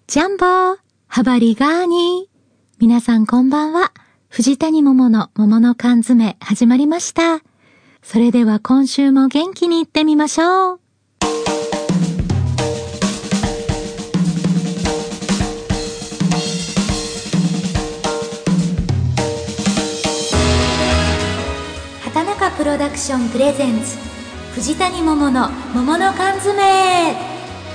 ジャンボハバリガーニ。皆さんこんばんは。藤谷桃の桃の缶詰始まりました。それでは今週も元気にいってみましょう。畑中プロダクションプレゼンツ藤谷桃の桃の缶詰。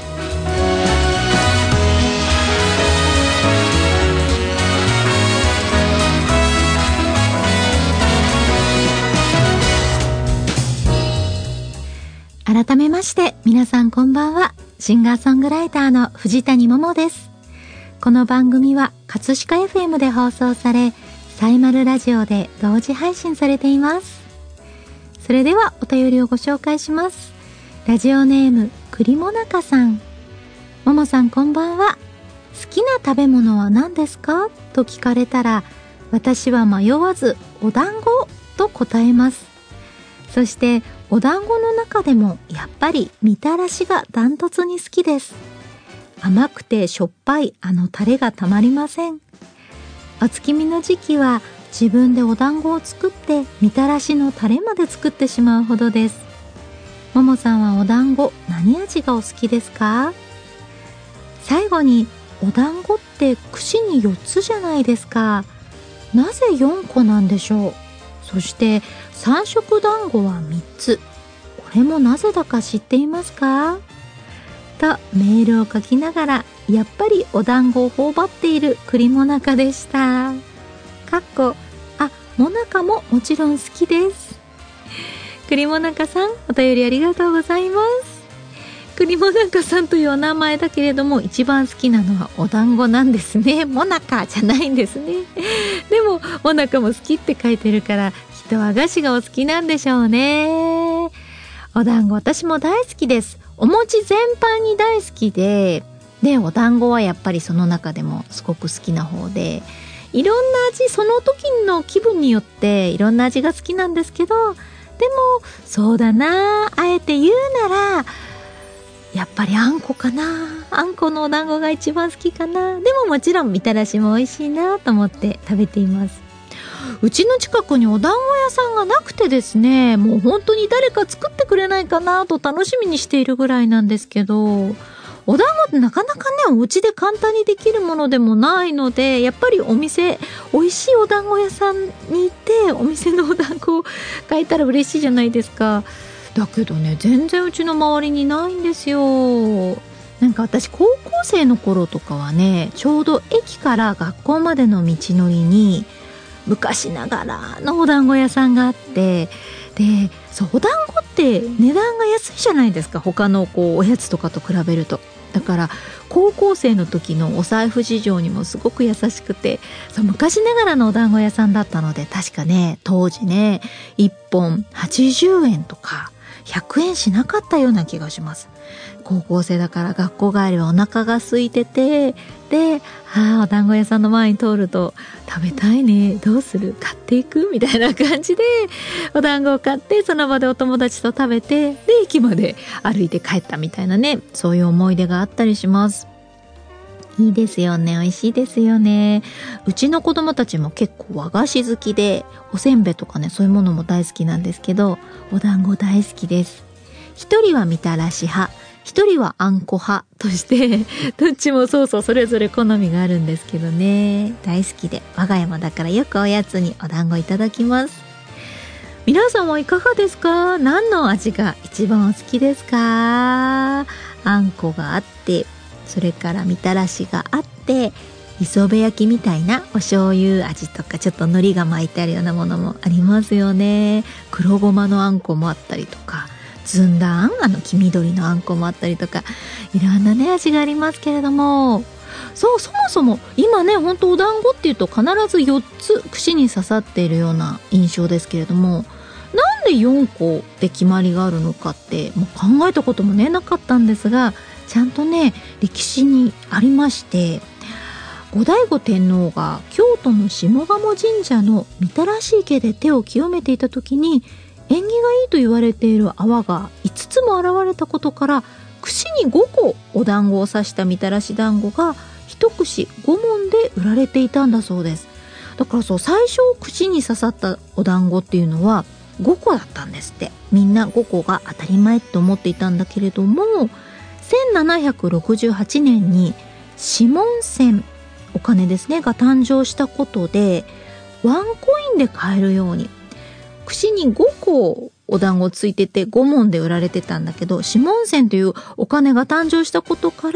改めまして皆さんこんばんは。シンガーソングライターの藤谷桃です。この番組は葛飾 FM で放送され、サイマルラジオで同時配信されています。それではお便りをご紹介します。ラジオネーム栗もなかさん。桃さんこんばんは。好きな食べ物は何ですかと聞かれたら、私は迷わずお団子と答えます。そしてお団子の中でもやっぱりみたらしがダントツに好きです。甘くてしょっぱいタレがたまりません。お月見の時期は自分でお団子を作ってみたらしのタレまで作ってしまうほどです。ももさんはお団子何味がお好きですか？最後に、お団子って串に4つじゃないですか。なぜ4個なんでしょう？そして三色団子は3つ。これもなぜだか知っていますか？とメールを書きながら、やっぱりお団子を頬張っている栗もなかでした。もなかももちろん好きです。栗もなかさん、お便りありがとうございます。栗もなかさんというお名前だけれども、一番好きなのはお団子なんですね。もなかじゃないんですね。でももなかも好きって書いてるから、きっと和菓子がお好きなんでしょうね。お団子私も大好きです。お餅全般に大好きで、お団子はやっぱりその中でもすごく好きな方で、いろんな味、その時の気分によっていろんな味が好きなんですけど、でもそうだな、あえて言うならやっぱりあんこかな。あんこのお団子が一番好きかな。でももちろんみたらしも美味しいなと思って食べています。うちの近くにお団子屋さんがなくてですね、もう本当に誰か作ってくれないかなと楽しみにしているぐらいなんですけど、お団子ってなかなかね、お家で簡単にできるものでもないので、やっぱりお店、美味しいお団子屋さんに行ってお店のお団子を買えたら嬉しいじゃないですか。だけどね、全然うちの周りにないんですよ。なんか私高校生の頃とかはね、ちょうど駅から学校までの道のりに昔ながらのお団子屋さんがあって、で、そう、お団子って値段が安いじゃないですか、他のおやつとかと比べると。だから高校生の時のお財布事情にもすごく優しくて、そう昔ながらのお団子屋さんだったので、確かね、当時ね、1本80円とか100円しなかったような気がします。高校生だから学校帰りはお腹が空いてて、で、お団子屋さんの前に通ると、食べたいね、どうする、買っていくみたいな感じでお団子を買って、その場でお友達と食べて、で駅まで歩いて帰ったみたいなね、そういう思い出があったりします。いいですよね、美味しいですよね。うちの子供たちも結構和菓子好きで、おせんべいとかね、そういうものも大好きなんですけど、お団子大好きです。一人はみたらし派、一人はあんこ派として、どっちもそうそれぞれ好みがあるんですけどね、大好きで、我が家もだからよくおやつにお団子いただきます。皆さんはいかがですか？何の味が一番お好きですか？あんこがあって、それからみたらしがあって、磯辺焼きみたいなお醤油味とかちょっと海苔が巻いてあるようなものもありますよね。黒ごまのあんこもあったりとか、ずんだあん、黄緑のあんこもあったりとか、いろんなね味がありますけれども、そう、そもそも今ね、本当お団子っていうと必ず4つ串に刺さっているような印象ですけれども、なんで4個で決まりがあるのかってもう考えたこともねなかったんですが、ちゃんとね歴史にありまして、後醍醐天皇が京都の下鴨神社の御手洗池で手を清めていた時に、縁起がいいと言われている泡が5つも現れたことから、串に5個お団子を刺したみたらし団子が一串5文で売られていたんだそうです。だから最初串に刺さったお団子っていうのは5個だったんですって。みんな5個が当たり前って思っていたんだけれども、1768年にシモン銭、お金ですね、が誕生したことで、ワンコインで買えるように、串に5個お団子ついてて5文で売られてたんだけど、シモン銭というお金が誕生したことから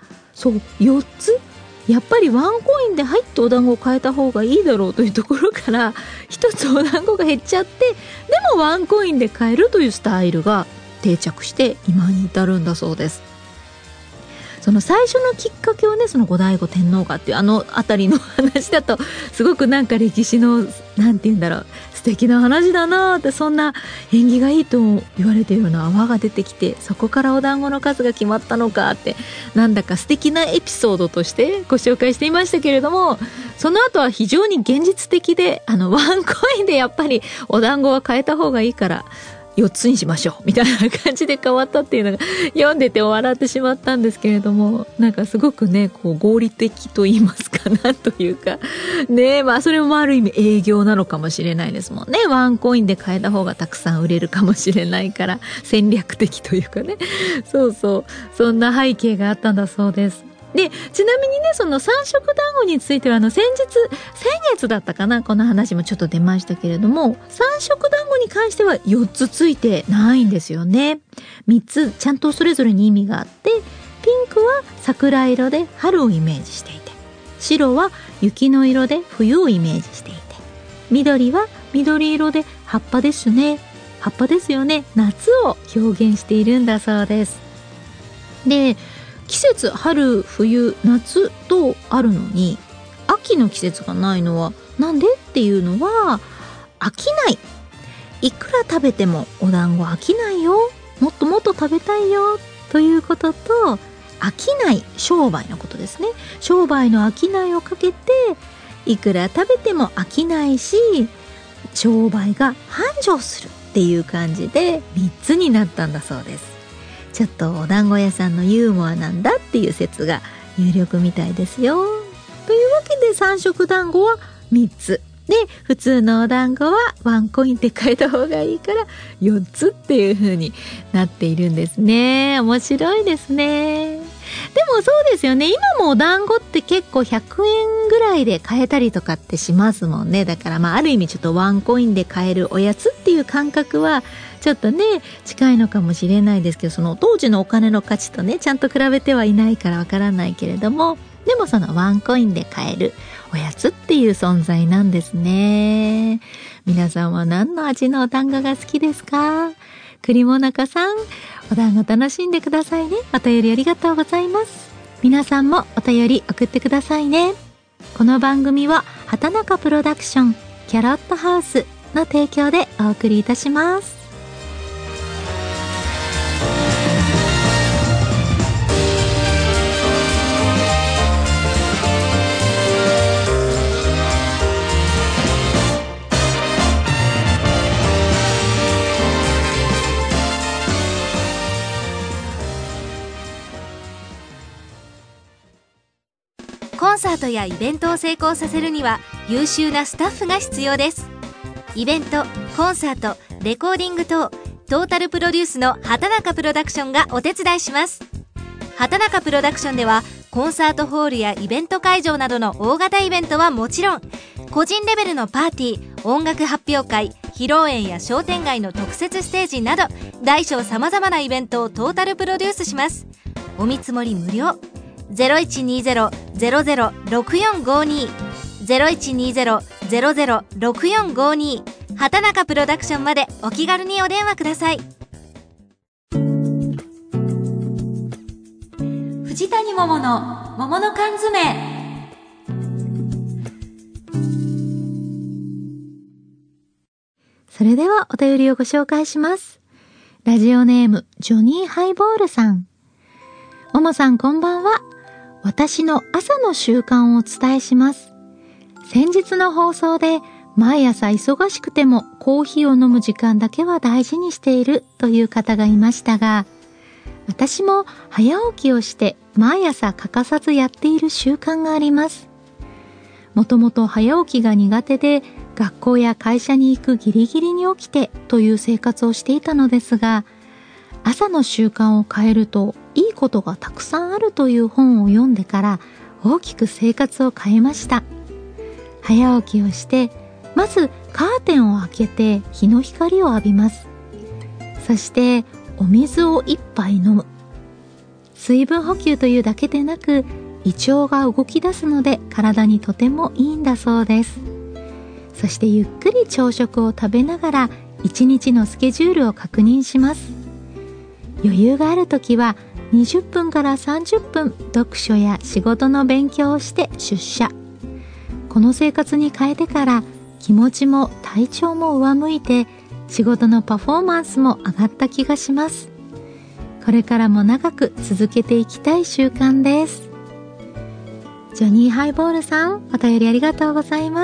、4つ、やっぱりワンコインで入ってお団子を買えた方がいいだろうというところから、1つお団子が減っちゃって、でもワンコインで買えるというスタイルが定着して今に至るんだそうです。その最初のきっかけをね、その後醍醐天皇がっていうあたりの話だと、すごくなんか歴史のなんて言うんだろう、素敵な話だなーって、そんな縁起がいいと言われているような泡が出てきて、そこからお団子の数が決まったのかって、なんだか素敵なエピソードとしてご紹介していましたけれども、その後は非常に現実的で、ワンコインでやっぱりお団子は買えた方がいいから4つにしましょうみたいな感じで変わったっていうのが読んでて笑ってしまったんですけれども、なんかすごくね、合理的と言いますか、なんというかね、それもある意味営業なのかもしれないですもんね。ワンコインで買えた方がたくさん売れるかもしれないから、戦略的というかね、そんな背景があったんだそうです。で、ちなみにね、その三色団子については先月だったかな、この話もちょっと出ましたけれども、三色団子に関しては4つついてないんですよね。3つちゃんとそれぞれに意味があって、ピンクは桜色で春をイメージしていて、白は雪の色で冬をイメージしていて、緑は緑色で葉っぱですよね、夏を表現しているんだそうです。で、季節春冬夏とあるのに秋の季節がないのはなんでっていうのは、飽きない、いくら食べてもお団子飽きないよ、もっともっと食べたいよということと、飽きない商売のことですね。商売の飽きないをかけて、いくら食べても飽きないし、商売が繁盛するっていう感じで3つになったんだそうです。ちょっとお団子屋さんのユーモアなんだっていう説が有力みたいですよ。というわけで三色団子は3つで、普通のお団子はワンコインで買えた方がいいから4つっていう風になっているんですね。面白いですね。でもそうですよね、今もお団子って結構100円ぐらいで買えたりとかってしますもんね。だからある意味ちょっとワンコインで買えるおやつっていう感覚はちょっとね近いのかもしれないですけど、その当時のお金の価値とねちゃんと比べてはいないからわからないけれども、でもそのワンコインで買えるおやつっていう存在なんですね。皆さんは何の味のお団子が好きですか？栗もなかさん、お団子楽しんでくださいね。お便りありがとうございます。皆さんもお便り送ってくださいね。この番組は畑中プロダクションキャロットハウスの提供でお送りいたします。 コンサートやイベントを成功させるには優秀なスタッフが必要です。イベント、コンサート、レコーディング等トータルプロデュースの畑中プロダクションがお手伝いします。畑中プロダクションではコンサートホールやイベント会場などの大型イベントはもちろん、個人レベルのパーティー、音楽発表会、披露宴や商店街の特設ステージなど大小さまざまなイベントをトータルプロデュースします。お見積もり無料。0120-006452 0120-006452 畑中プロダクションまでお気軽にお電話ください。藤谷桃の桃の缶詰。 それではお便りをご紹介します。ラジオネームジョニーハイボールさん。ももさんこんばんは。私の朝の習慣をお伝えします。先日の放送で毎朝忙しくてもコーヒーを飲む時間だけは大事にしているという方がいましたが、 私も早起きをして毎朝欠かさずやっている習慣があります。もともと早起きが苦手で、学校や会社に行くギリギリに起きてという生活をしていたのですが、朝の習慣を変えるといいことがたくさんあるという本を読んでから大きく生活を変えました。早起きをして、まずカーテンを開けて日の光を浴びます。そしてお水を一杯飲む。水分補給というだけでなく、胃腸が動き出すので体にとてもいいんだそうです。そしてゆっくり朝食を食べながら一日のスケジュールを確認します。余裕があるときは20分から30分読書や仕事の勉強をして出社。この生活に変えてから気持ちも体調も上向いて、仕事のパフォーマンスも上がった気がします。これからも長く続けていきたい習慣です。ジョニーハイボールさん、お便りありがとうございます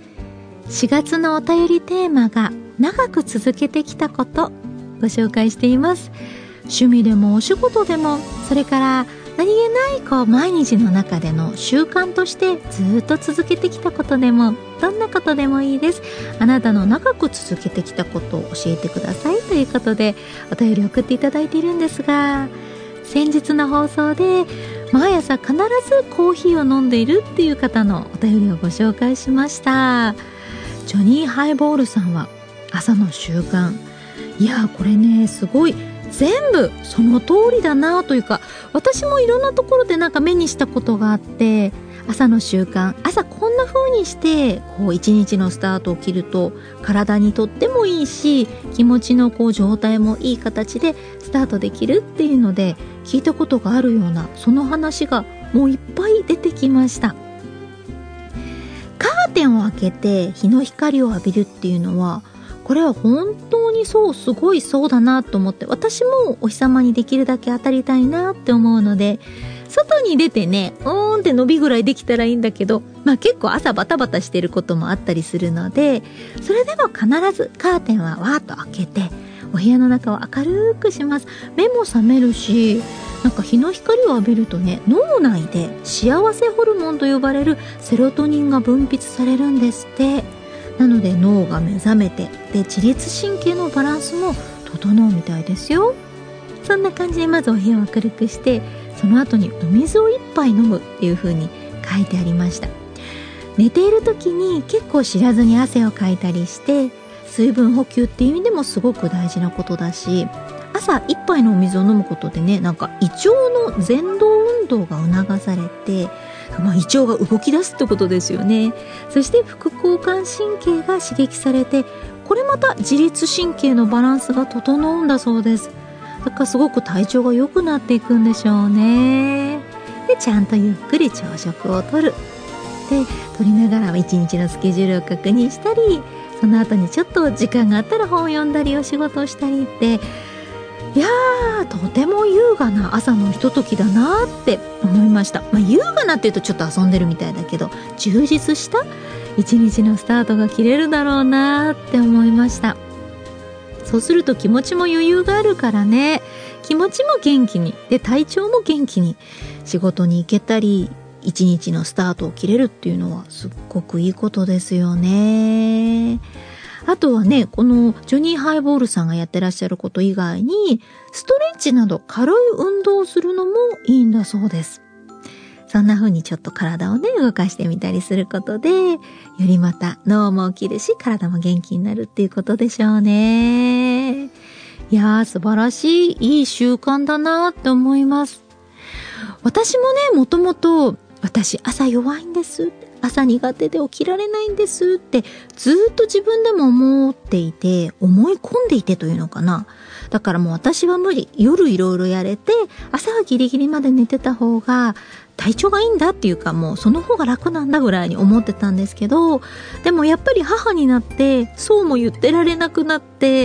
。4月のお便りテーマが長く続けてきたことご紹介しています。趣味でもお仕事でも、それから何気ない毎日の中での習慣としてずっと続けてきたことでも、どんなことでもいいです。あなたの長く続けてきたことを教えてくださいということでお便り送っていただいているんですが、先日の放送で毎朝必ずコーヒーを飲んでいるっていう方のお便りをご紹介しました。ジョニーハイボールさんは朝の習慣、いやこれね、すごい全部その通りだなというか、私もいろんなところで目にしたことがあって、朝の習慣、朝こんな風にして一日のスタートを切ると体にとってもいいし、気持ちの状態もいい形でスタートできるっていうので聞いたことがあるような、その話がもういっぱい出てきました。カーテンを開けて日の光を浴びるっていうのは、これは本当にすごいそうだなと思って、私もお日様にできるだけ当たりたいなって思うので、外に出てね、って伸びぐらいできたらいいんだけど、結構朝バタバタしてることもあったりするので、それでも必ずカーテンはわーっと開けて、お部屋の中を明るくします。目も覚めるし、日の光を浴びるとね、脳内で幸せホルモンと呼ばれるセロトニンが分泌されるんですって。なので脳が目覚めて、で自律神経のバランスも整うみたいですよ。そんな感じでまずお部屋を明るくして、その後にお水を一杯飲むっていう風に書いてありました。寝ている時に結構知らずに汗をかいたりして、水分補給っていう意味でもすごく大事なことだし、朝一杯のお水を飲むことでね、胃腸の前動運動が促されて、胃腸が動き出すってことですよね。そして副交感神経が刺激されて、これまた自律神経のバランスが整うんだそうです。だからすごく体調が良くなっていくんでしょうね。でちゃんとゆっくり朝食をとる。で取りながら一日のスケジュールを確認したり、その後にちょっと時間があったら本を読んだりお仕事をしたりって、いやーとても優雅な朝のひとときだなって思いました。優雅なっていうとちょっと遊んでるみたいだけど、充実した一日のスタートが切れるだろうなって思いました。そうすると気持ちも余裕があるからね、気持ちも元気に、で体調も元気に仕事に行けたり、一日のスタートを切れるっていうのはすっごくいいことですよね。あとはね、このジョニーハイボールさんがやってらっしゃること以外に、ストレッチなど軽い運動をするのもいいんだそうです。そんな風にちょっと体をね、動かしてみたりすることで、よりまた脳も起きるし、体も元気になるっていうことでしょうね。いやー、素晴らしい、いい習慣だなって思います。私もね、もともと、私朝弱いんです、朝苦手で起きられないんですってずっと自分でも思っていて、思い込んでいてというのかな。だからもう私は無理、夜いろいろやれて朝はギリギリまで寝てた方が体調がいいんだっていうか、もうその方が楽なんだぐらいに思ってたんですけど、でもやっぱり母になってそうも言ってられなくなって、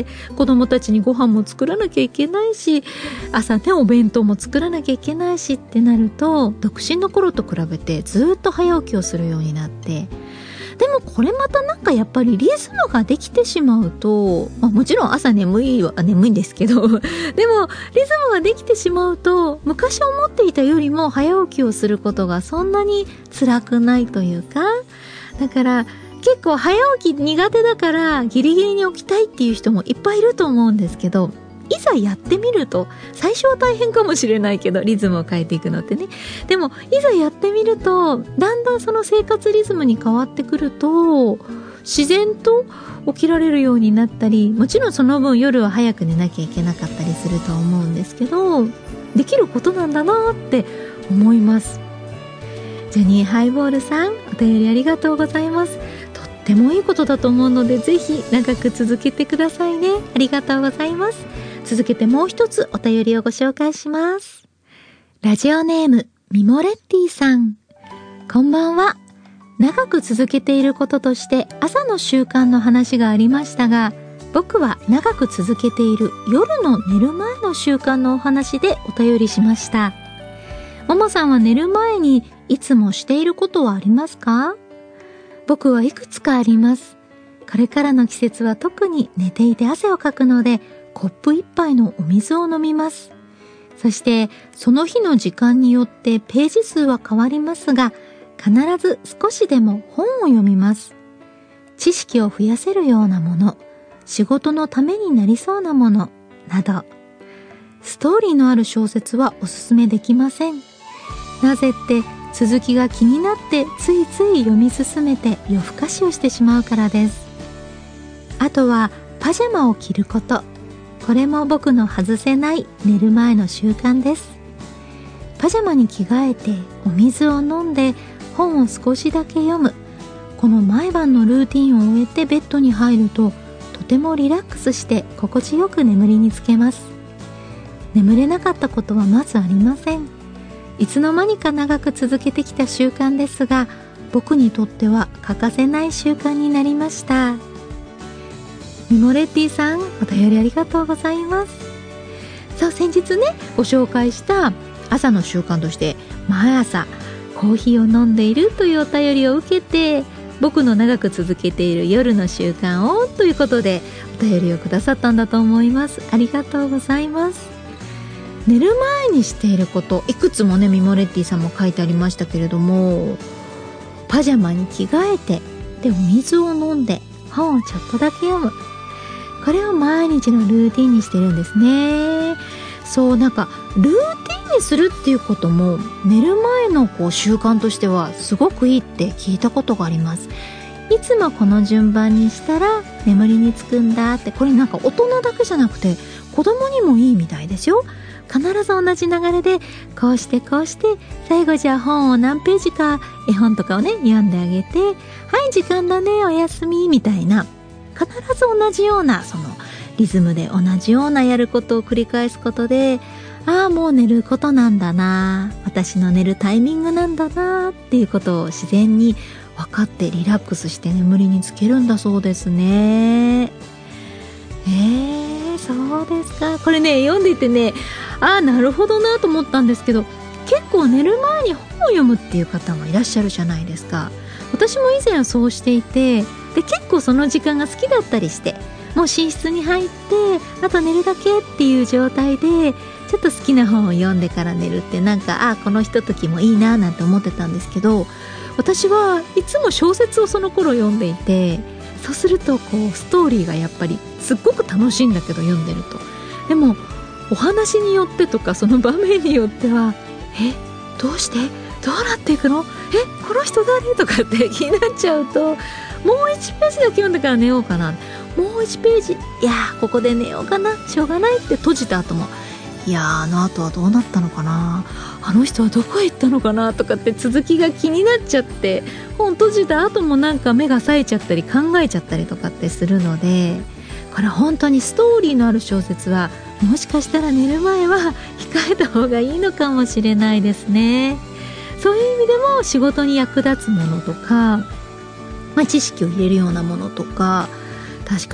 子供たちにご飯も作らなきゃいけないし、朝ねお弁当も作らなきゃいけないしってなると、独身の頃と比べてずっと早起きをするようになって、 でもこれまたなんかやっぱりリズムができてしまうと、もちろん朝眠いんですけどでもリズムができてしまうと昔思っていたよりも早起きをすることがそんなに辛くないというか、だから結構早起き苦手だからギリギリに起きたいっていう人もいっぱいいると思うんですけど、いざやってみると、最初は大変かもしれないけどリズムを変えていくのってね、でもいざやってみるとだんだんその生活リズムに変わってくると自然と起きられるようになったり、もちろんその分夜は早く寝なきゃいけなかったりすると思うんですけど、できることなんだなって思います。ジョニーハイボールさん、お便りありがとうございます。とってもいいことだと思うので、ぜひ長く続けてくださいね。ありがとうございます。続けてもう一つお便りをご紹介します。ラジオネームミモレッティさん、こんばんは。長く続けていることとして朝の習慣の話がありましたが、僕は長く続けている夜の寝る前の習慣のお話でお便りしました。ももさんは寝る前にいつもしていることはありますか？僕はいくつかあります。これからの季節は特に寝ていて汗をかくので、コップ一杯のお水を飲みます。そしてその日の時間によってページ数は変わりますが、必ず少しでも本を読みます。知識を増やせるようなもの、仕事のためになりそうなものなど。ストーリーのある小説はおすすめできません。なぜって続きが気になってついつい読み進めて夜更かしをしてしまうからです。あとはパジャマを着ること。これも僕の外せない寝る前の習慣です。パジャマに着替えてお水を飲んで本を少しだけ読む。この毎晩のルーティンを終えてベッドに入ると、とてもリラックスして心地よく眠りにつけます。眠れなかったことはまずありません。いつの間にか長く続けてきた習慣ですが、僕にとっては欠かせない習慣になりました。ミモレッティさん、お便りありがとうございます。さあ、先日ねご紹介した朝の習慣として毎朝コーヒーを飲んでいるというお便りを受けて、僕の長く続けている夜の習慣をということでお便りをくださったんだと思います。ありがとうございます。寝る前にしていること、いくつもねミモレッティさんも書いてありましたけれども、パジャマに着替えて、でお水を飲んで本をちょっとだけ読む、これを毎日のルーティンにしてるんですね。そう、なんかルーティンにするっていうことも寝る前の習慣としてはすごくいいって聞いたことがあります。いつもこの順番にしたら眠りにつくんだって、これなんか大人だけじゃなくて子供にもいいみたいですよ。必ず同じ流れでこうしてこうして、最後じゃあ本を何ページか絵本とかをね読んであげて、はい時間だねおやすみみたいな、必ず同じようなそのリズムで同じようなやることを繰り返すことで、ああもう寝ることなんだな、私の寝るタイミングなんだなっていうことを自然に分かってリラックスして眠りにつけるんだそうですね。そうですか。これね読んでいてね、ああなるほどなと思ったんですけど、結構寝る前に本を読むっていう方もいらっしゃるじゃないですか。私も以前はそうしていて、で結構その時間が好きだったりして、もう寝室に入ってあと寝るだけっていう状態でちょっと好きな本を読んでから寝るって、なんかこのひとときもいいななんて思ってたんですけど、私はいつも小説をその頃読んでいて、そうするとストーリーがやっぱりすっごく楽しいんだけど読んでると、でもお話によってとかその場面によってはどうしてどうなっていくの、この人誰とかって気になっちゃうと、もう1ページだけ読んでから寝ようかな、もう1ページ、いやここで寝ようかな、しょうがないって閉じた後も、いやあの後はどうなったのかな、あの人はどこへ行ったのかなとかって続きが気になっちゃって、本閉じた後もなんか目が冴えちゃったり考えちゃったりとかってするので、これ本当にストーリーのある小説はもしかしたら寝る前は控えた方がいいのかもしれないですね。そういう意味でも仕事に役立つものとか、知識を入れるようなものとか、確かに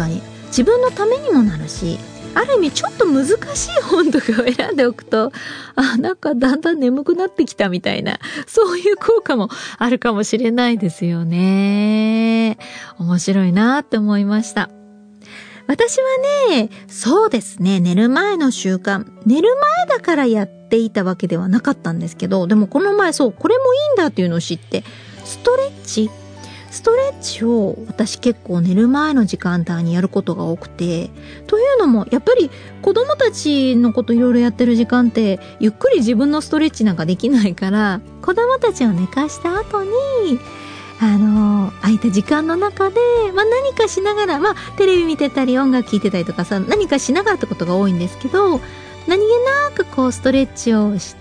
自分のためにもなるし、ある意味ちょっと難しい本とかを選んでおくと、なんかだんだん眠くなってきたみたいな、そういう効果もあるかもしれないですよね。面白いなって思いました。私はね、そうですね、寝る前の習慣、寝る前だからやっていたわけではなかったんですけど、でもこの前これもいいんだっていうのを知って、ストレッチを私結構寝る前の時間帯にやることが多くて、というのもやっぱり子供たちのこといろいろやってる時間ってゆっくり自分のストレッチなんかできないから、子供たちを寝かした後に空いた時間の中で、何かしながら、テレビ見てたり音楽聴いてたりとか何かしながらってことが多いんですけど、何気なくストレッチをして、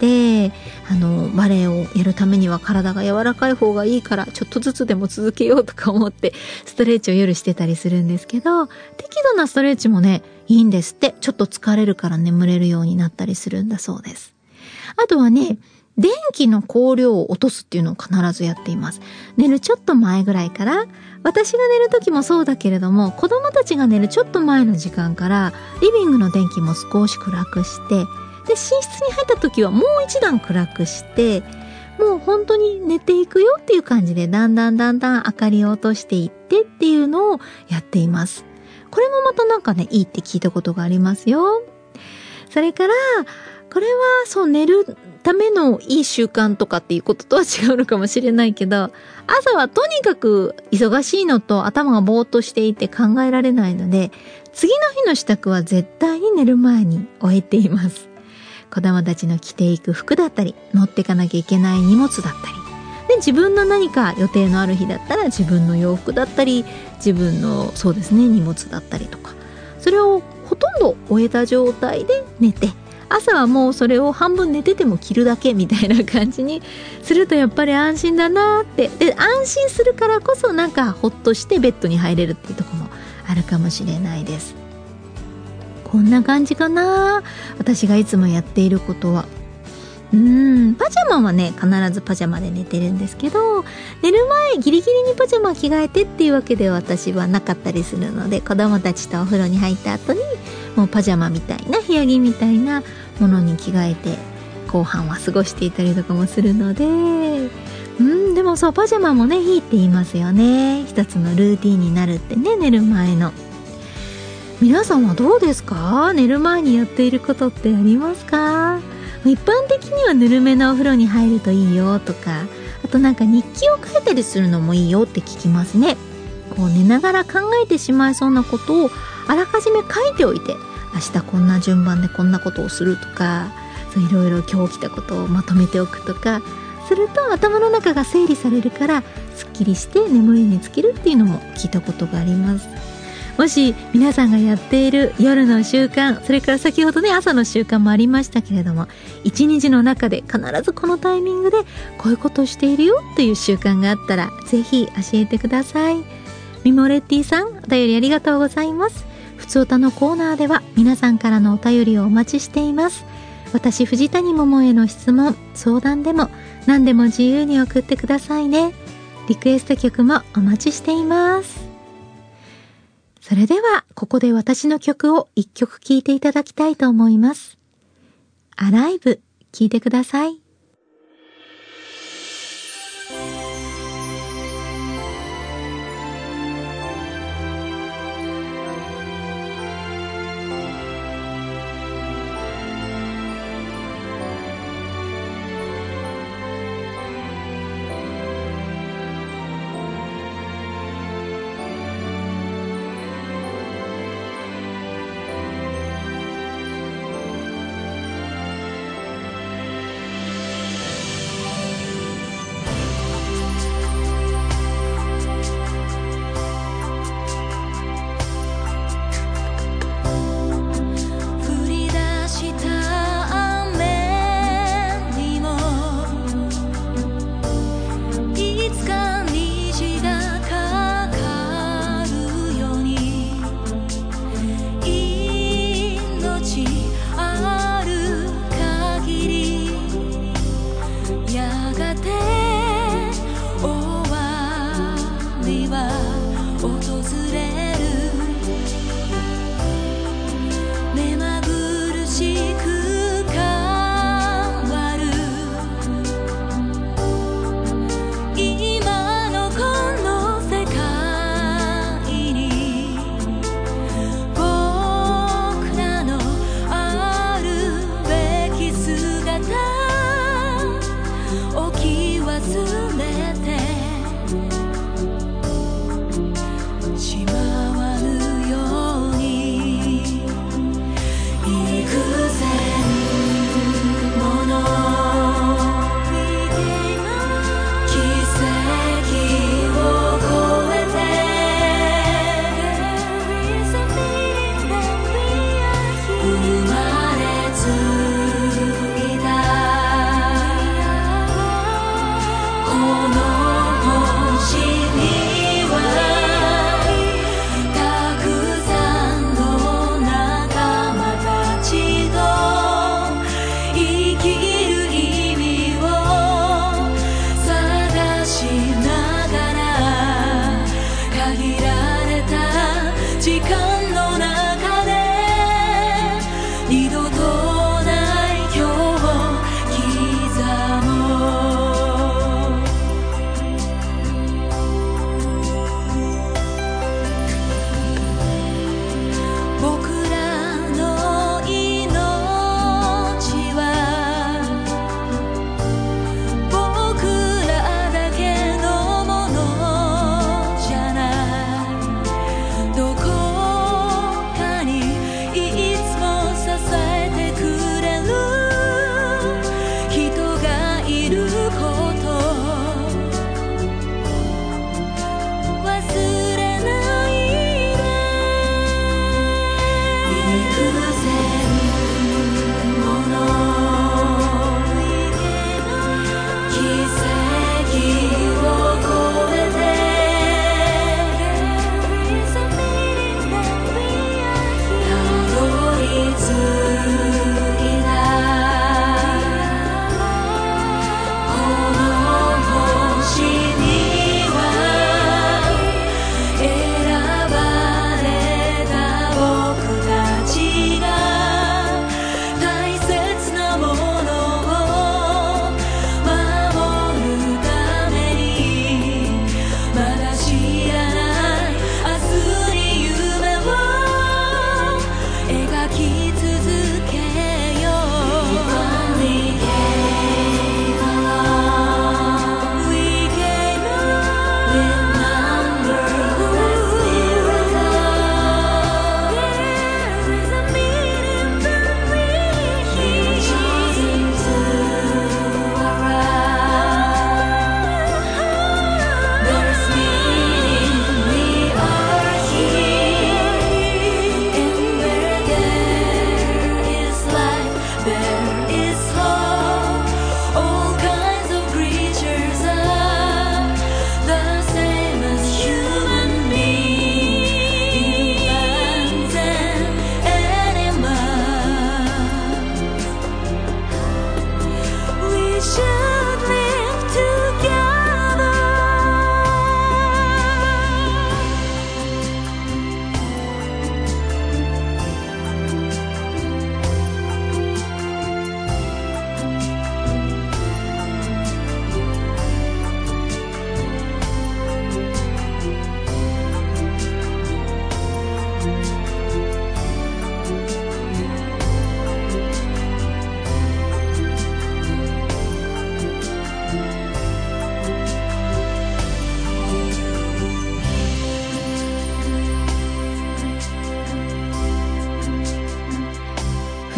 バレエをやるためには体が柔らかい方がいいから、ちょっとずつでも続けようとか思って、ストレッチを夜してたりするんですけど、適度なストレッチもね、いいんですって。ちょっと疲れるから眠れるようになったりするんだそうです。あとはね、電気の光量を落とすっていうのを必ずやっています。寝るちょっと前ぐらいから、私が寝る時もそうだけれども、子供たちが寝るちょっと前の時間から、リビングの電気も少し暗くして、で、寝室に入った時はもう一段暗くして、もう本当に寝ていくよっていう感じで、だんだん明かりを落としていってっていうのをやっています。これもまたなんかね、いいって聞いたことがありますよ。それから、これは寝るためのいい習慣とかっていうこととは違うのかもしれないけど、朝はとにかく忙しいのと頭がぼーっとしていて考えられないので、次の日の支度は絶対に寝る前に終えています。子供たちの着ていく服だったり、持ってかなきゃいけない荷物だったり、で、自分の何か予定のある日だったら自分の洋服だったり、自分の荷物だったりとか、それをほとんど終えた状態で寝て、朝はもうそれを半分寝てても着るだけみたいな感じにするとやっぱり安心だなって。で、安心するからこそなんかほっとしてベッドに入れるっていうところもあるかもしれないです。こんな感じかな。私がいつもやっていることは。パジャマはね、必ずパジャマで寝てるんですけど、寝る前ギリギリにパジャマ着替えてっていうわけでは私はなかったりするので、子供たちとお風呂に入った後にもうパジャマみたいな、部屋着みたいなものに着替えて後半は過ごしていたりとかもするので、でもパジャマもね、いいって言いますよね。一つのルーティンになるってね、寝る前の。皆さんはどうですか？寝る前にやっていることってありますか？一般的にはぬるめのお風呂に入るといいよとか、あとなんか日記を書いたりするのもいいよって聞きますね。寝ながら考えてしまいそうなことをあらかじめ書いておいて、明日こんな順番でこんなことをするとか、いろいろ今日起きたことをまとめておくとかすると、頭の中が整理されるからすっきりして眠りにつけるっていうのも聞いたことがあります。もし皆さんがやっている夜の習慣、それから先ほどね、朝の習慣もありましたけれども、一日の中で必ずこのタイミングでこういうことをしているよという習慣があったら、ぜひ教えてください。ミモレッティさん、お便りありがとうございます。ふつおたのコーナーでは皆さんからのお便りをお待ちしています。私藤谷桃への質問、相談でも何でも自由に送ってくださいね。リクエスト曲もお待ちしています。それではここで私の曲を一曲聴いていただきたいと思います。アライブ、聴いてください。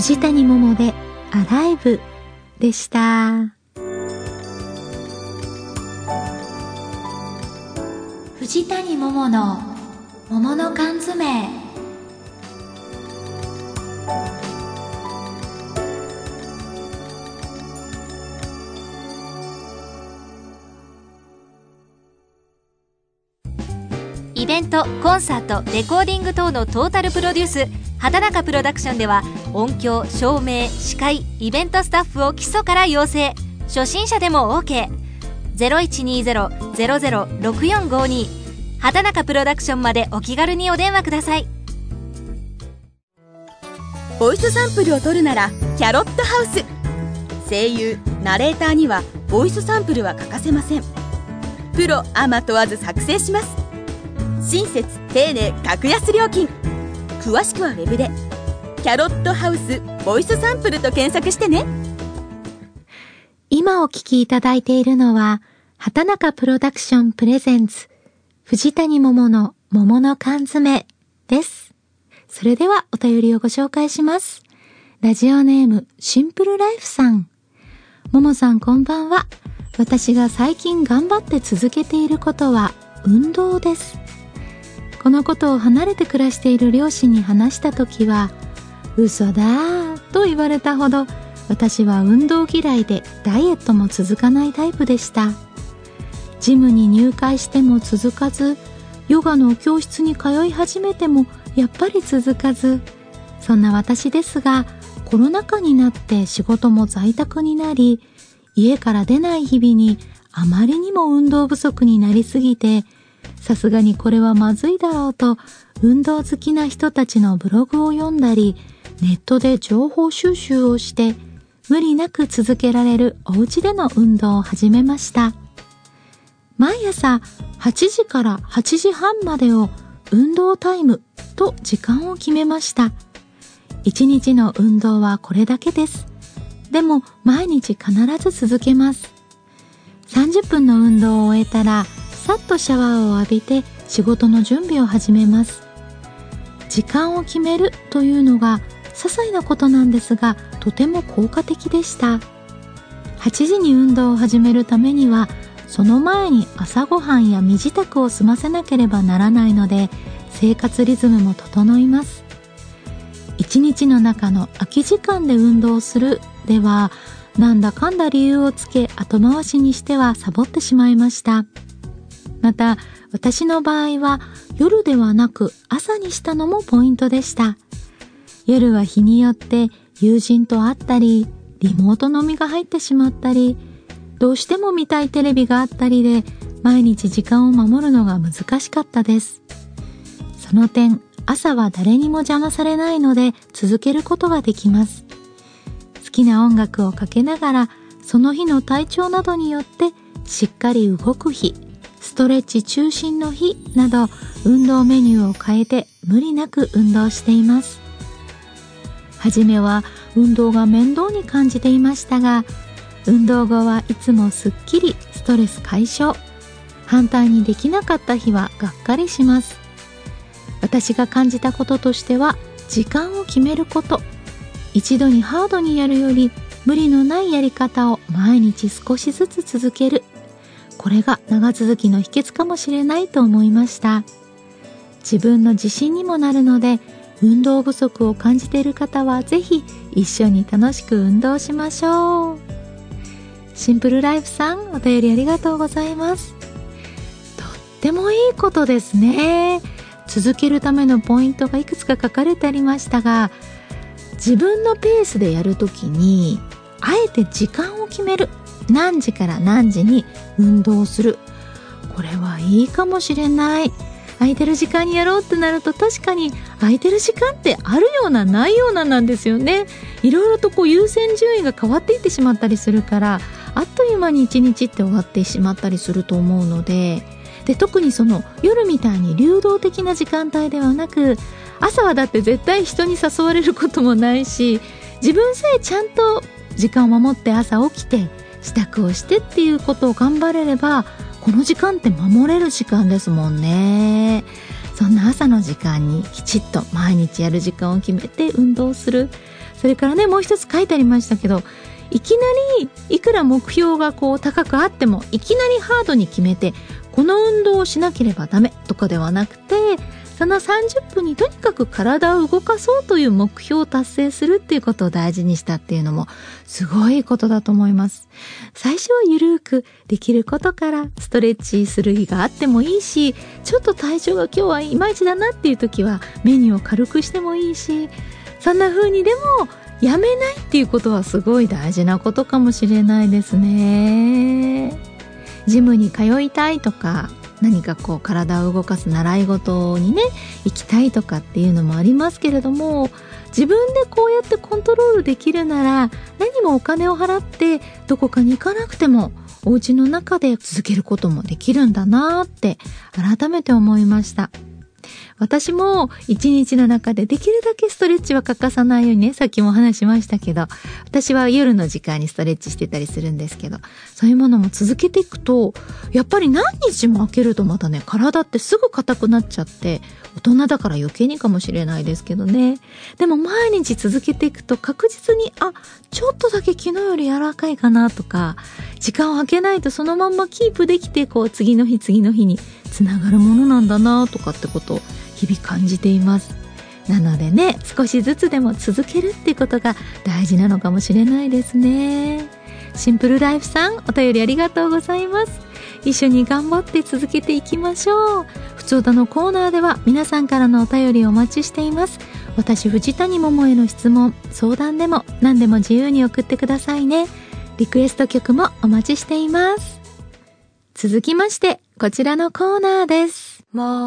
藤谷桃でアライブでした。藤谷桃の桃の缶詰。 イベント、コンサート、レコーディング等のトータルプロデュース、畑中プロダクションでは音響、照明、司会、イベントスタッフを基礎から養成。初心者でも OK。 0120-006452 畑中プロダクションまでお気軽にお電話ください。 ボイスサンプルを取るならキャロットハウス。声優、ナレーターにはボイスサンプルは欠かせません。プロアマ問わず作成します。親切、丁寧、格安料金。詳しくはウェブでキャロットハウスボイスサンプルと検索してね。 今お聞きいただいているのは畑中プロダクションプレゼンツ藤谷桃の桃の缶詰です。それではお便りをご紹介します。ラジオネームシンプルライフさん。桃さんこんばんは。私が最近頑張って続けていることは運動です。このことを離れて暮らしている両親に話したときは、嘘だーと言われたほど、私は運動嫌いでダイエットも続かないタイプでした。ジムに入会しても続かず、ヨガの教室に通い始めてもやっぱり続かず、そんな私ですが、コロナ禍になって仕事も在宅になり、家から出ない日々にあまりにも運動不足になりすぎて、さすがにこれはまずいだろうと、運動好きな人たちのブログを読んだり、ネットで情報収集をして、無理なく続けられるお家での運動を始めました。毎朝8時から8時半までを運動タイムと時間を決めました。1日の運動はこれだけです。でも毎日必ず続けます。30分の運動を終えたら、さっとシャワーを浴びて仕事の準備を始めます。時間を決めるというのが些細なことなんですが、とても効果的でした。8時に運動を始めるためには、その前に朝ごはんや身支度を済ませなければならないので、生活リズムも整います。1日の中の空き時間で運動するでは、なんだかんだ理由をつけ後回しにしてはサボってしまいました。また、私の場合は夜ではなく朝にしたのもポイントでした。夜は日によって友人と会ったり、リモート飲みが入ってしまったり、どうしても見たいテレビがあったりで、毎日時間を守るのが難しかったです。その点、朝は誰にも邪魔されないので続けることができます。好きな音楽をかけながら、その日の体調などによってしっかり動く日、ストレッチ中心の日など運動メニューを変えて無理なく運動しています。はじめは運動が面倒に感じていましたが、運動後はいつもすっきりストレス解消。反対にできなかった日はがっかりします。私が感じたこととしては、時間を決めること。一度にハードにやるより無理のないやり方を毎日少しずつ続ける。これが長続きの秘訣かもしれないと思いました。自分の自信にもなるので、運動不足を感じている方はぜひ一緒に楽しく運動しましょう。シンプルライフさん、お便りありがとうございます。とってもいいことですね。続けるためのポイントがいくつか書かれてありましたが、自分のペースでやるときにあえて時間を決める。何時から何時に運動する。これはいいかもしれない。空いてる時間にやろうってなると、確かに空いてる時間ってあるようなないようななんですよね。いろいろと優先順位が変わっていってしまったりするから、あっという間に一日って終わってしまったりすると思うので、特にその夜みたいに流動的な時間帯ではなく、朝はだって絶対人に誘われることもないし、自分さえちゃんと時間を守って朝起きて支度をしてっていうことを頑張れれば、この時間って守れる時間ですもんね。そんな朝の時間にきちっと毎日やる時間を決めて運動する。 それからね、もう一つ書いてありましたけど、いきなりいくら目標がこう高くあってもいきなりハードに決めてこの運動をしなければダメとかではなくて、その30分にとにかく体を動かそうという目標を達成するっていうことを大事にしたっていうのもすごいことだと思います。最初はゆるくできることからストレッチする日があってもいいし、ちょっと体調が今日はいまいちだなっていう時はメニューを軽くしてもいいし、そんな風にでもやめないっていうことはすごい大事なことかもしれないですね。ジムに通いたいとか、何かこう体を動かす習い事にね行きたいとかっていうのもありますけれども、自分でこうやってコントロールできるなら、何もお金を払ってどこかに行かなくてもお家の中で続けることもできるんだなって改めて思いました。私も一日の中でできるだけストレッチは欠かさないようにね、さっきもお話しましたけど、私は夜の時間にストレッチしてたりするんですけど、そういうものも続けていくと、やっぱり何日も空けるとまたね、体ってすぐ硬くなっちゃって、大人だから余計にかもしれないですけどね。でも毎日続けていくと確実に、ちょっとだけ昨日より柔らかいかなとか、時間を空けないとそのまんまキープできて、こう次の日につながるものなんだなとかってことを日々感じています。なのでね、少しずつでも続けるっていうことが大事なのかもしれないですね。シンプルライフさん、お便りありがとうございます。一緒に頑張って続けていきましょう。ふつおたのコーナーでは皆さんからのお便りをお待ちしています。私藤谷桃への質問、相談でも何でも自由に送ってくださいね。リクエスト曲もお待ちしています。続きましてこちらのコーナーです。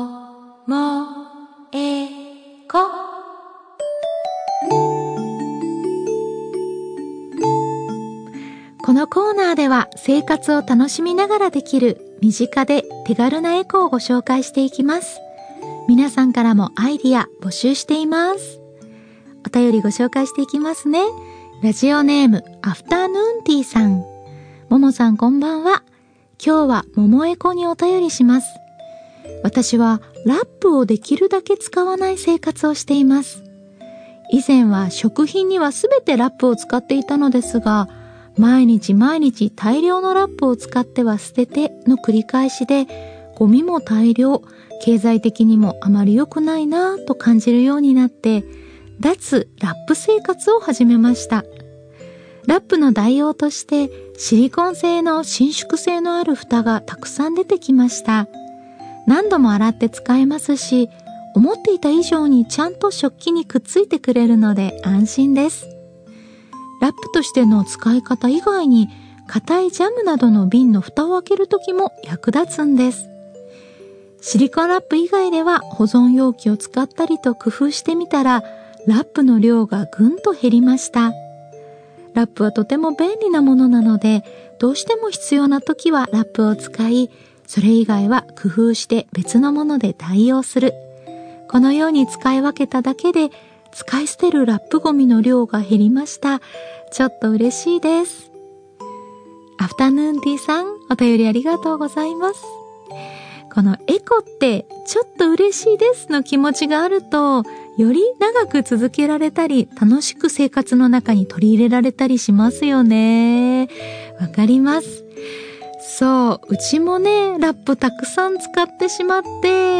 このコーナーでは生活を楽しみながらできる身近で手軽なエコをご紹介していきます。皆さんからもアイディア募集しています。お便りご紹介していきますね。ラジオネームアフタヌーンティーさん。ももさんこんばんは。今日は桃エコにお便りします。私はラップをできるだけ使わない生活をしています。以前は食品にはすべてラップを使っていたのですが、毎日大量のラップを使っては捨てての繰り返しで、ゴミも大量、経済的にもあまり良くないなぁと感じるようになって、脱ラップ生活を始めました。ラップの代用としてシリコン製の伸縮性のある蓋がたくさん出てきました。何度も洗って使えますし、思っていた以上にちゃんと食器にくっついてくれるので安心です。ラップとしての使い方以外に、硬いジャムなどの瓶の蓋を開けるときも役立つんです。シリコンラップ以外では保存容器を使ったりと工夫してみたら、ラップの量がぐんと減りました。ラップはとても便利なものなので、どうしても必要なときはラップを使い、それ以外は工夫して別のもので代用する。このように使い分けただけで、使い捨てるラップゴミの量が減りました。ちょっと嬉しいです。アフタヌーンティーさん、お便りありがとうございます。このエコってちょっと嬉しいですの気持ちがあると、より長く続けられたり、楽しく生活の中に取り入れられたりしますよね。わかります。そう、うちもね、ラップたくさん使ってしまって、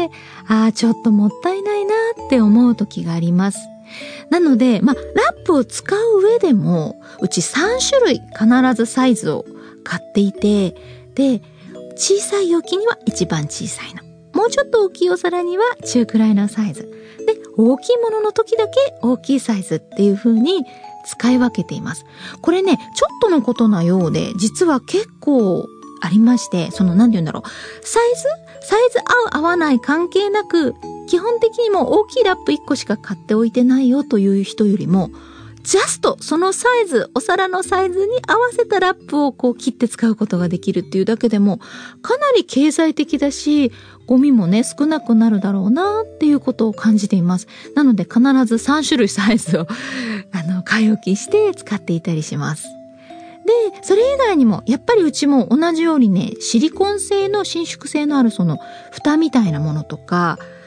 ちょっともったいないなって思う時があります。なので、ラップを使う上でも、うち3種類必ずサイズを買っていて、で、小さい容器には一番小さいの。もうちょっと大きいお皿には中くらいのサイズ。で、大きいものの時だけ大きいサイズっていう風に使い分けています。これね、ちょっとのことなようで、実は結構ありまして、サイズ合う合わない関係なく、基本的にも大きいラップ1個しか買っておいてないよという人よりも、ジャストそのサイズ、お皿のサイズに合わせたラップを切って使うことができるっていうだけでも、かなり経済的だし、ゴミもね、少なくなるだろうなっていうことを感じています。なので必ず3種類サイズを、買い置きして使っていたりします。で、それ以外にも、やっぱりうちも同じようにね、シリコン製の伸縮性のある蓋みたいなものとか、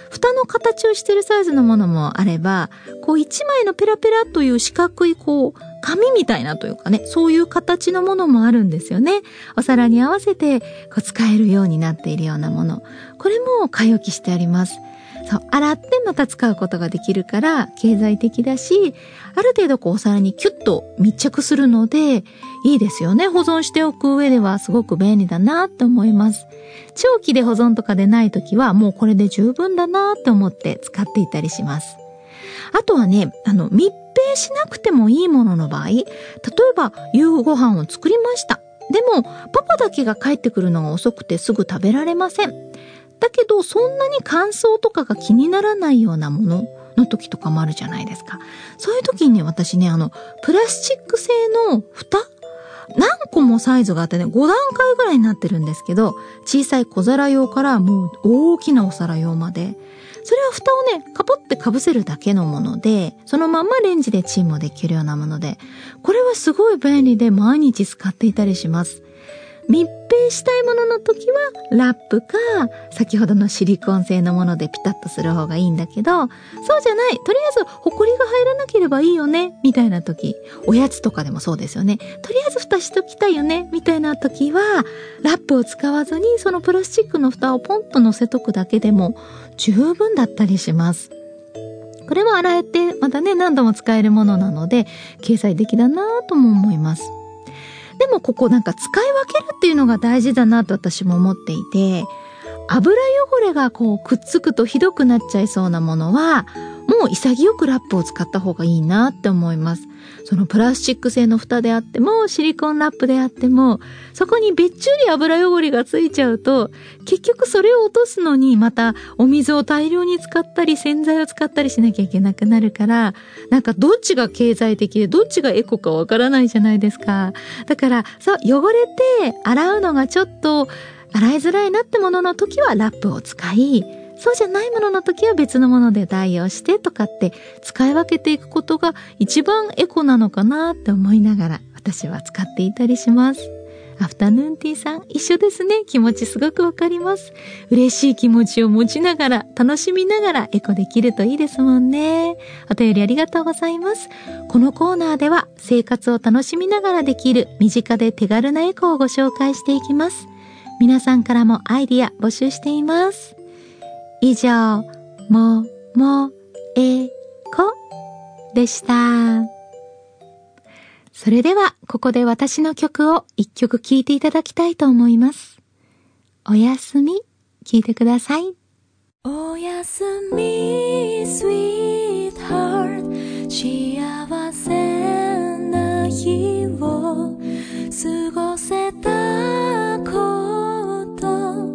蓋の形をしているサイズのものもあれば、こう一枚のペラペラという四角いこう紙みたいなというかね、そういう形のものもあるんですよね。お皿に合わせてこう使えるようになっているようなもの。これも買い置きしてあります。そう、洗ってまた使うことができるから経済的だし、ある程度こうお皿にキュッと密着するのでいいですよね。保存しておく上ではすごく便利だなって思います。長期で保存とかでないときはもうこれで十分だなって思って使っていたりします。あとはね、密閉しなくてもいいものの場合、例えば夕ご飯を作りました。でもパパだけが帰ってくるのが遅くてすぐ食べられません。だけどそんなに乾燥とかが気にならないようなものの時とかもあるじゃないですか。そういう時にね、私ね、プラスチック製の蓋、何個もサイズがあってね、5段階ぐらいになってるんですけど、小さい小皿用からもう大きなお皿用まで、それは蓋をね、カポってかぶせるだけのもので、そのままレンジでチンもできるようなもので、これはすごい便利で毎日使っていたりします。密閉したいものの時はラップか先ほどのシリコン製のものでピタッとする方がいいんだけど、そうじゃない、とりあえずホコリが入らなければいいよねみたいな時、おやつとかでもそうですよね。とりあえず蓋しときたいよねみたいな時はラップを使わずにそのプラスチックの蓋をポンと乗せとくだけでも十分だったりします。これも洗えてまたね、何度も使えるものなので経済的だなとも思います。でもここなんか使い分けるっていうのが大事だなと私も思っていて、油汚れがこうくっつくとひどくなっちゃいそうなものはもう潔くラップを使った方がいいなって思います。そのプラスチック製の蓋であってもシリコンラップであっても、そこにべっちゅり油汚れがついちゃうと結局それを落とすのにまたお水を大量に使ったり洗剤を使ったりしなきゃいけなくなるから、なんかどっちが経済的でどっちがエコかわからないじゃないですか。だからそう、汚れて洗うのがちょっと洗いづらいなってものの時はラップを使い、そうじゃないものの時は別のもので代用してとかって使い分けていくことが一番エコなのかなって思いながら私は使っていたりします。アフタヌーンティーさん一緒ですね。気持ちすごくわかります。嬉しい気持ちを持ちながら楽しみながらエコできるといいですもんね。お便りありがとうございます。このコーナーでは生活を楽しみながらできる身近で手軽なエコをご紹介していきます。皆さんからもアイディア募集しています。以上、エコでした。それではここで私の曲を一曲聴いていただきたいと思います。おやすみ、聴いてください。 おやすみ Sweetheart、 幸せな日を過ごせたこと、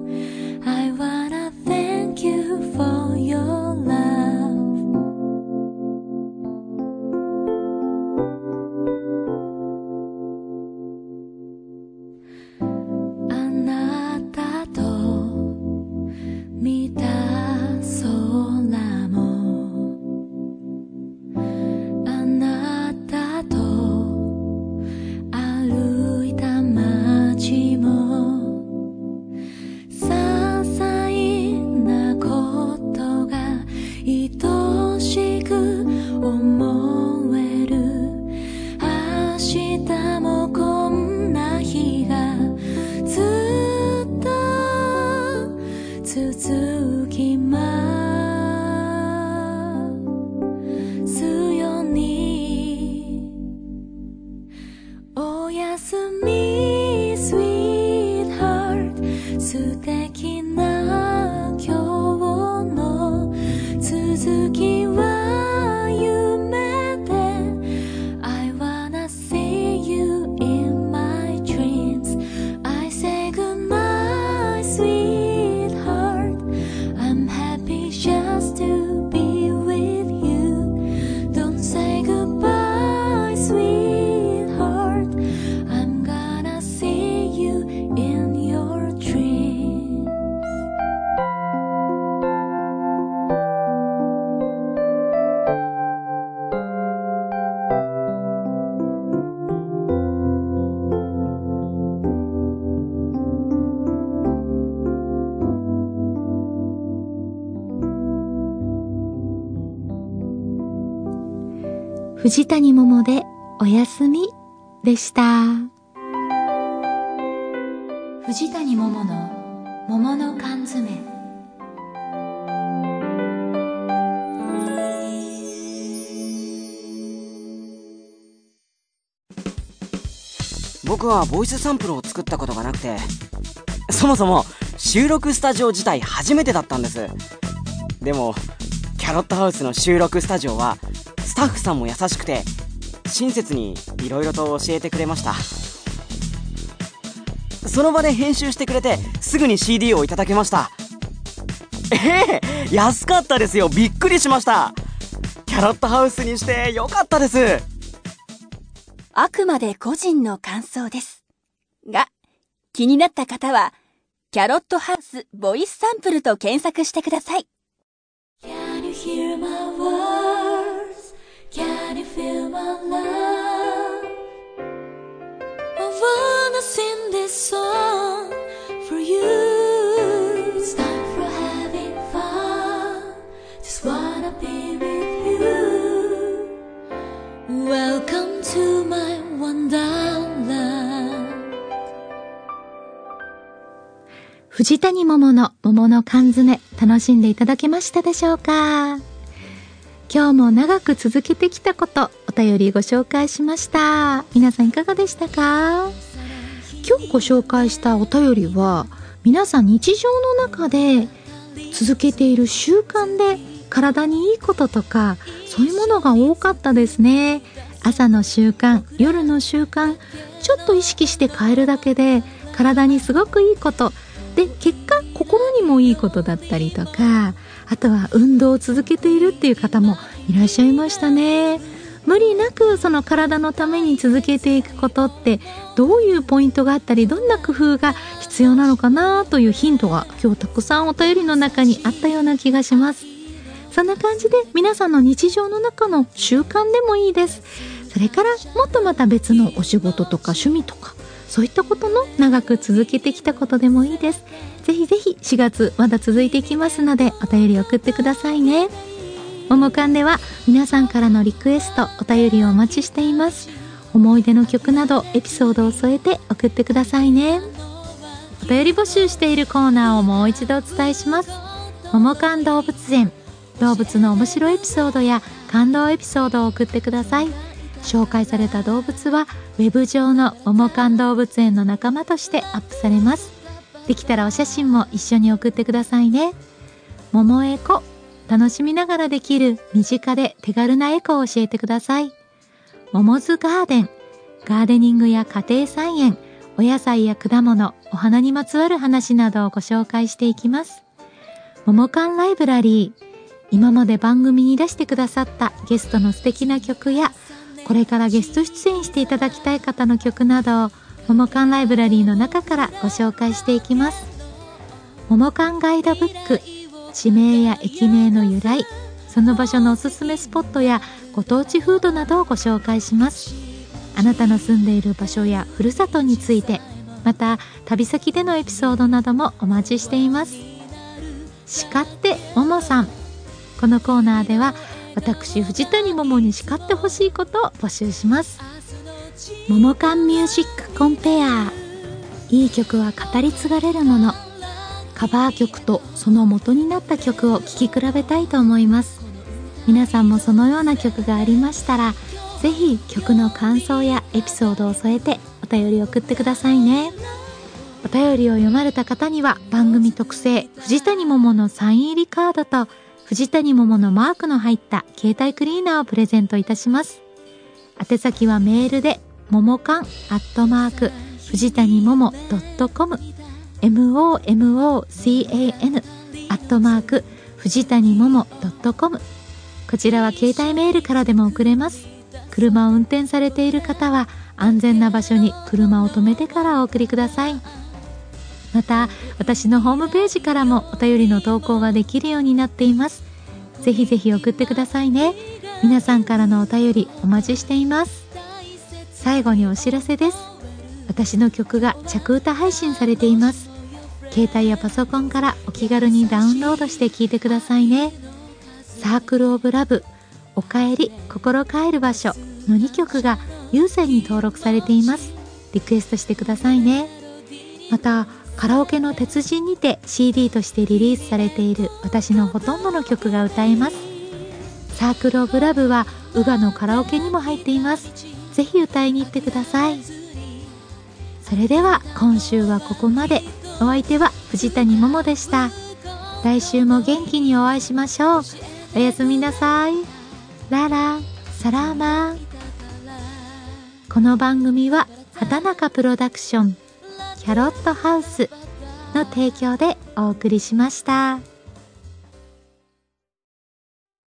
I wanna thank you for your love。 あなたと見た空も、あなたと歩いた街も、些細なことが愛しく思える。明日もこんな日がずっと続きますように。おやすみ Sweetheart、 素敵な今日の続きは夢で、 I wanna see you in my dreams。 I say goodnight Sweetheart、 I'm happy 藤谷桃でおやすみでした。藤谷桃の桃の缶詰。 僕はボイスサンプルを作ったことがなくて、そもそも収録スタジオ自体初めてだったんです。でもキャロットハウスの収録スタジオはスタッフさんも優しくて親切にいろいろと教えてくれました。その場で編集してくれてすぐに CD をいただけました。安かったですよ。びっくりしました。キャロットハウスにしてよかったです。 あくまで個人の感想ですが、気になった方はキャロットハウスボイスサンプルと検索してください。 Can you hear my words? Can you feel my love? I wanna sing this song for you. It's time for having fun. Just wanna be with you. Welcome to my wonderland. 藤谷桃の桃の缶詰、楽しんでいただけましたでしょうか。今日も長く続けてきたこと、お便りご紹介しました。皆さんいかがでしたか。今日ご紹介したお便りは、皆さん日常の中で続けている習慣で体にいいこととか、そういうものが多かったですね。朝の習慣、夜の習慣、ちょっと意識して変えるだけで体にすごくいいことで、結果心にもいいことだったりとか、あとは運動を続けているっていう方もいらっしゃいましたね。無理なくその体のために続けていくことってどういうポイントがあったり、どんな工夫が必要なのかなというヒントが今日たくさんお便りの中にあったような気がします。そんな感じで皆さんの日常の中の習慣でもいいです。それからもっとまた別のお仕事とか趣味とか、そういったことの長く続けてきたことでもいいです。ぜひぜひ4月まだ続いていきますので、お便り送ってくださいね。ももかんでは皆さんからのリクエスト、お便りをお待ちしています。思い出の曲などエピソードを添えて送ってくださいね。お便り募集しているコーナーをもう一度お伝えします。ももかん動物園、動物の面白いエピソードや感動エピソードを送ってください。紹介された動物はウェブ上のももかん動物園の仲間としてアップされます。できたらお写真も一緒に送ってくださいね。ももエコ、楽しみながらできる身近で手軽なエコを教えてください。ももずガーデン、ガーデニングや家庭菜園、お野菜や果物、お花にまつわる話などをご紹介していきます。ももかんライブラリー、今まで番組に出してくださったゲストの素敵な曲や、これからゲスト出演していただきたい方の曲などをももかんライブラリーの中からご紹介していきます。ももかんガイドブック、地名や駅名の由来、その場所のおすすめスポットやご当地フードなどをご紹介します。あなたの住んでいる場所やふるさとについて、また旅先でのエピソードなどもお待ちしています。叱ってももさん、このコーナーでは私藤谷桃に叱ってほしいことを募集します。ももかんミュージックコンペア、いい曲は語り継がれるもの。カバー曲とその元になった曲を聴き比べたいと思います。皆さんもそのような曲がありましたら、ぜひ曲の感想やエピソードを添えてお便りを送ってくださいね。お便りを読まれた方には番組特製藤谷桃のサイン入りカードと藤谷桃のマークの入った携帯クリーナーをプレゼントいたします。宛先はメールでももかん@藤谷桃.com、momocan藤谷桃.com。こちらは携帯メールからでも送れます。車を運転されている方は安全な場所に車を止めてからお送りください。また私のホームページからもお便りの投稿ができるようになっています。ぜひぜひ送ってくださいね。皆さんからのお便りお待ちしています。最後にお知らせです。私の曲が着歌配信されています。携帯やパソコンからお気軽にダウンロードして聴いてくださいね。サークルオブラブ、 おかえり心帰る場所の2曲が有線に登録されています。リクエストしてくださいね。またカラオケの鉄人にて CD としてリリースされている私のほとんどの曲が歌えます。サークルオブラブはウガのカラオケにも入っています。ぜひ歌いに行ってください。それでは今週はここまで。お相手は藤谷桃でした。来週も元気にお会いしましょう。おやすみなさい。ララサラーマー。この番組は畑中プロダクションキャロットハウスの提供でお送りしました。